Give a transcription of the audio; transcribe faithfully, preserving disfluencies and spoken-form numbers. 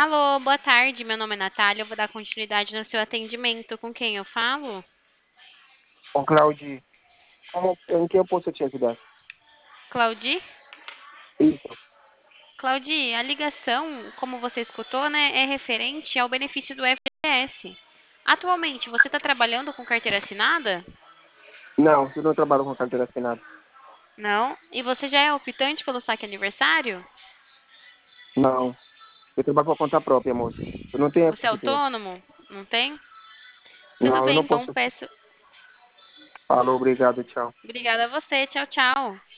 Alô, boa tarde. Meu nome é Natália. Eu vou dar continuidade no seu atendimento. Com quem eu falo? Ô, Claudio, como, em que eu posso te ajudar? Claudi? Isso. Claudi, a ligação, como você escutou, né, é referente ao benefício do F G S. Atualmente, você está trabalhando com carteira assinada? Não, eu não trabalho com carteira assinada. Não. E você já é optante pelo saque aniversário? Não, eu trabalho com conta própria, moço. Eu não tenho Você é esse dinheiro. autônomo? Não tem? Tudo Não, eu bem, não então posso. peço. Falou, obrigado, tchau. Obrigada a você. Tchau, tchau.